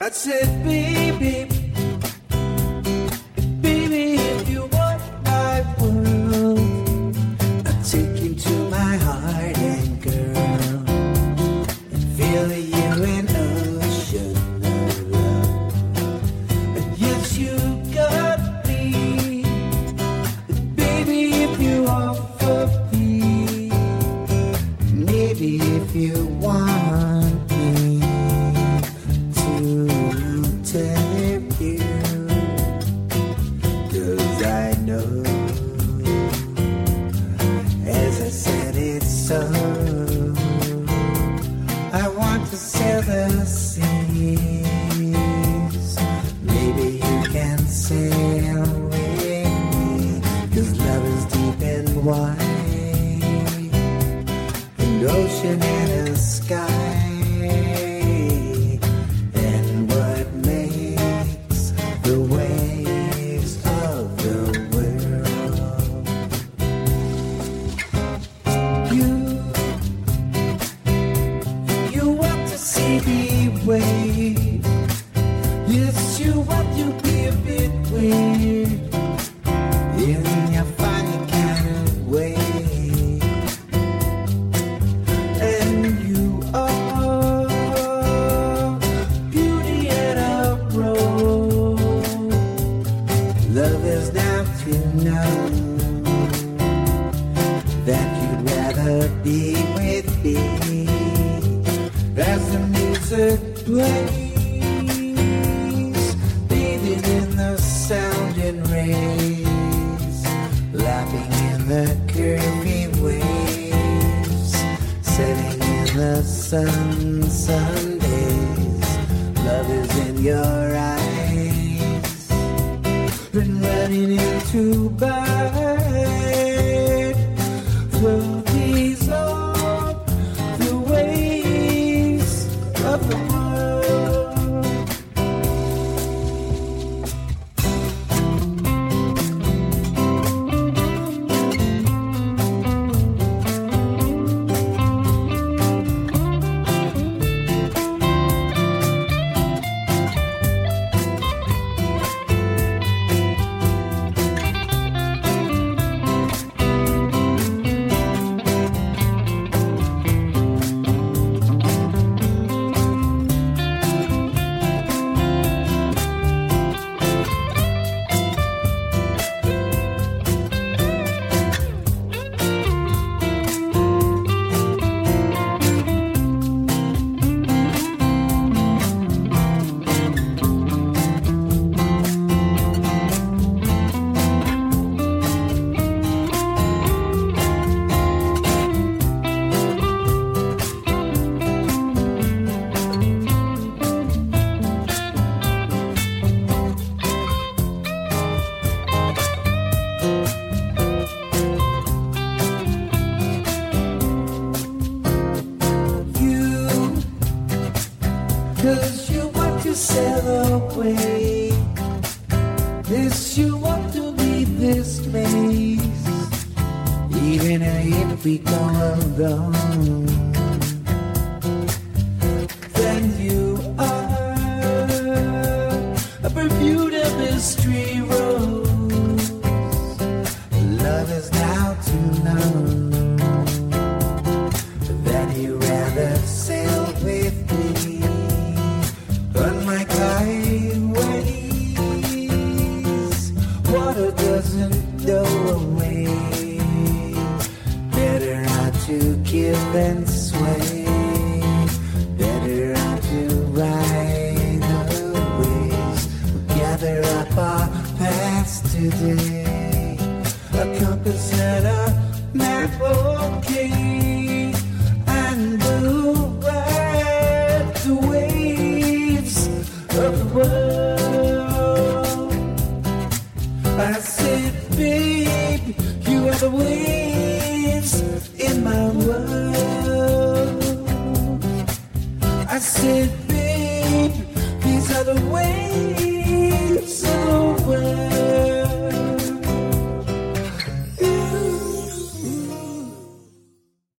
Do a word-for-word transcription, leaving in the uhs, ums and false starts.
I said, baby, baby, if you want my world, I'll take you to my heart and girl, and feel you an ocean of love. And yes, you got me, and baby, if you offer me, maybe if you want me to take you, 'cause I know, as I said it's so, I want to sail the seas, maybe you can sail with me, 'cause love is deep and wide, an ocean and a sky. Yes, you want to be a bit weird in your funny kind of way, and you are beauty and a rose. Love is now to know that you'd rather be with me as the music plays, sounding rays, laughing in the curvy waves, setting in the sun, Sundays. Love is in your eyes, been running into bed, floaties on the waves of the world. Cause you want to sail away, this you want to leave this place, even if we go alone. Then you are a Bermuda mystery rose. Love is now to know that you rather sail with me on my highways. Water doesn't go away, better not to give and sway, better not to ride the waves. We'll gather up our past today, a compass and a map, okay, and we'll ride the waves of the world. I said, babe, you are the waves in my world. I said,